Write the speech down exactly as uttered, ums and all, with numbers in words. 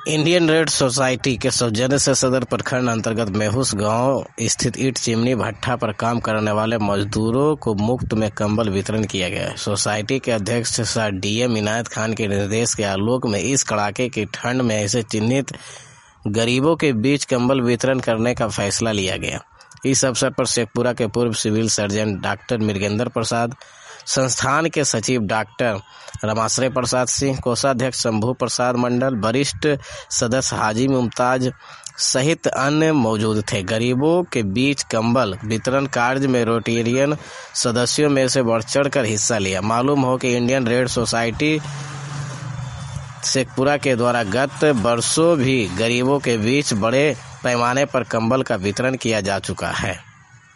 Indian red society के सौजन्य से सदर प्रखंड अंतर्गत मेहुस गांव स्थित ईंट चिमनी भट्ठा पर काम करने वाले मजदूरों को मुफ्त में कंबल वितरण किया गया। सोसाइटी के अध्यक्ष सह डीएम इनायत खान के निर्देश के आलोक में इस कड़ाके की ठंड में ऐसे चिन्हित गरीबों के बीच कंबल वितरण करने का फैसला लिया गया। इस अवसर पर शेखपुरा के पूर्व civil surgeon doctor Mrigendra Prasad, संस्थान के सचिव डॉक्टर रमाश्रय प्रसाद सिंह, कोषाध्यक्ष शंभू प्रसाद मंडल, वरिष्ठ सदस्य हाजी मुमताज सहित अन्य मौजूद थे। गरीबों के बीच कंबल वितरण कार्य में रोटेरियन सदस्यों में से बढ़ चढ़कर हिस्सा लिया। मालूम हो कि इंडियन रेड सोसाइटी शेखपुरा के द्वारा गत वर्षों भी गरीबों के बीच बड़े पैमाने पर कंबल का वितरण किया जा चुका है।